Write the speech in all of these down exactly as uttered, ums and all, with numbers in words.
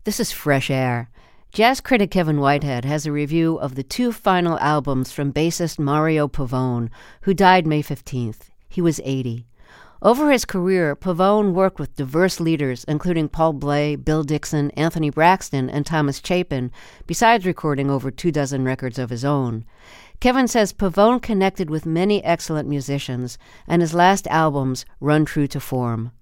This is Fresh Air. Jazz critic Kevin Whitehead has a review of the two final albums from bassist Mario Pavone, who died May fifteenth. He was eighty. Over his career, Pavone worked with diverse leaders, including Paul Bley, Bill Dixon, Anthony Braxton, and Thomas Chapin, besides recording over two dozen records of his own. Kevin says Pavone connected with many excellent musicians, and his last albums run true to form.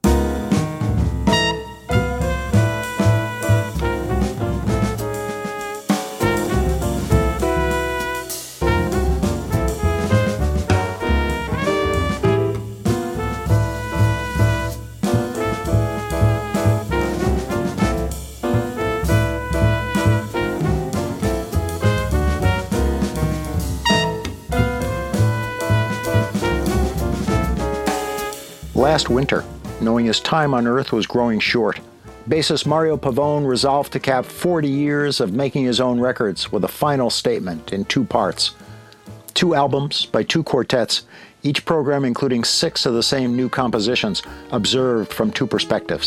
Last winter, knowing his time on Earth was growing short, bassist Mario Pavone resolved to cap forty years of making his own records with a final statement in two parts. Two albums by two quartets, each program including six of the same new compositions, observed from two perspectives.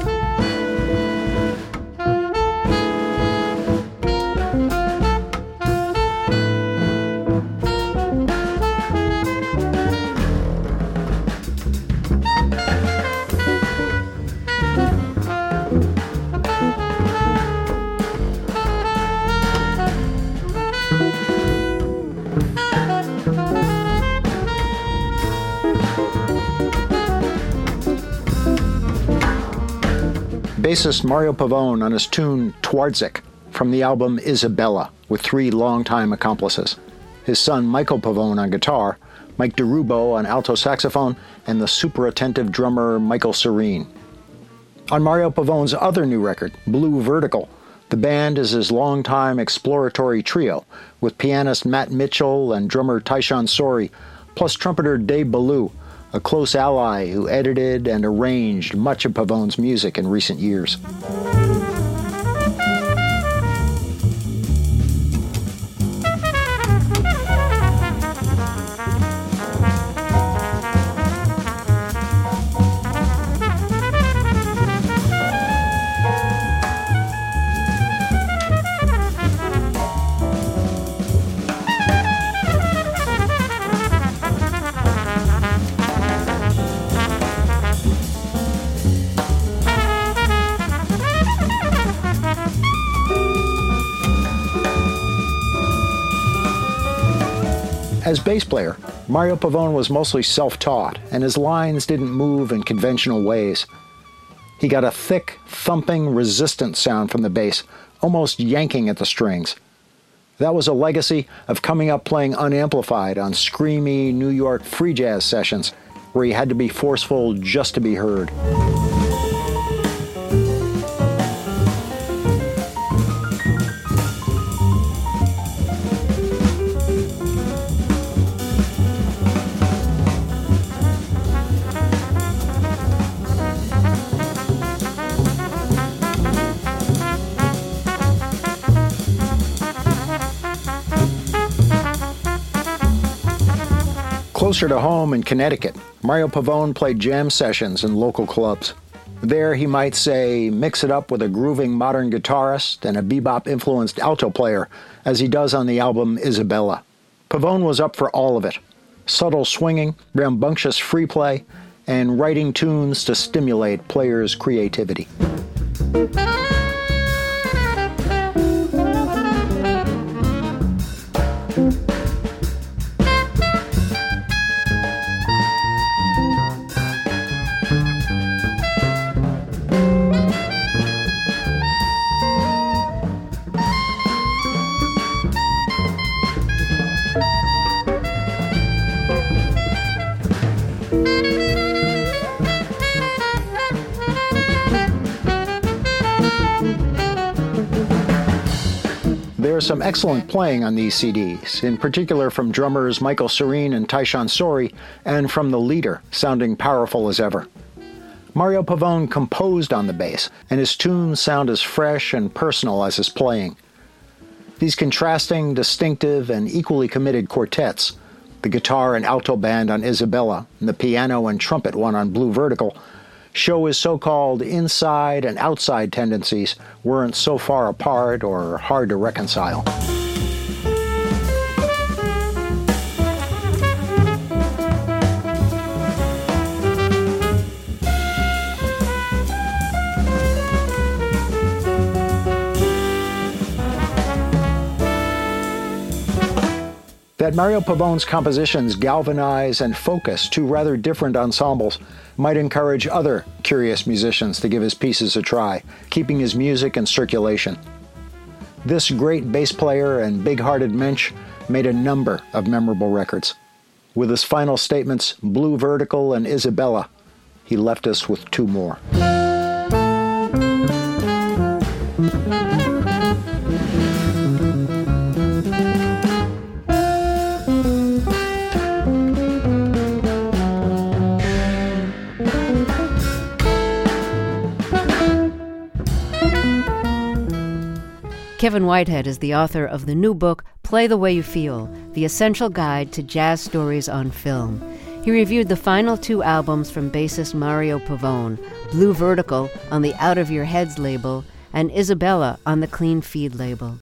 Bassist Mario Pavone on his tune Twardzik from the album Isabella with three longtime accomplices. His son Michael Pavone on guitar, Mike DeRubo on alto saxophone, and the super attentive drummer Michael Serene. On Mario Pavone's other new record, Blue Vertical, the band is his longtime exploratory trio with pianist Matt Mitchell and drummer Tyshawn Sorey, plus trumpeter Dave Ballou, a close ally who edited and arranged much of Pavone's music in recent years. As bass player, Mario Pavone was mostly self-taught, and his lines didn't move in conventional ways. He got a thick, thumping, resistant sound from the bass, almost yanking at the strings. That was a legacy of coming up playing unamplified on screamy New York free jazz sessions, where he had to be forceful just to be heard. Closer to home in Connecticut, Mario Pavone played jam sessions in local clubs. There he might, say, mix it up with a grooving modern guitarist and a bebop-influenced alto player, as he does on the album Isabella. Pavone was up for all of it. Subtle swinging, rambunctious free play, and writing tunes to stimulate players' creativity. There's some excellent playing on these C Ds, in particular from drummers Michael Serene and Tyshawn Sorey, and from the leader, sounding powerful as ever. Mario Pavone composed on the bass, and his tunes sound as fresh and personal as his playing. These contrasting, distinctive, and equally committed quartets, the guitar and alto band on Isabella, and the piano and trumpet one on Blue Vertical, show his so-called inside and outside tendencies weren't so far apart or hard to reconcile. That Mario Pavone's compositions galvanize and focus two rather different ensembles might encourage other curious musicians to give his pieces a try, keeping his music in circulation. This great bass player and big-hearted mensch made a number of memorable records. With his final statements, Blue Vertical and Isabella, he left us with two more. Kevin Whitehead is the author of the new book, Play the Way You Feel, The Essential Guide to Jazz Stories on Film. He reviewed the final two albums from bassist Mario Pavone, Blue Vertical on the Out of Your Heads label and Isabella on the Clean Feed label.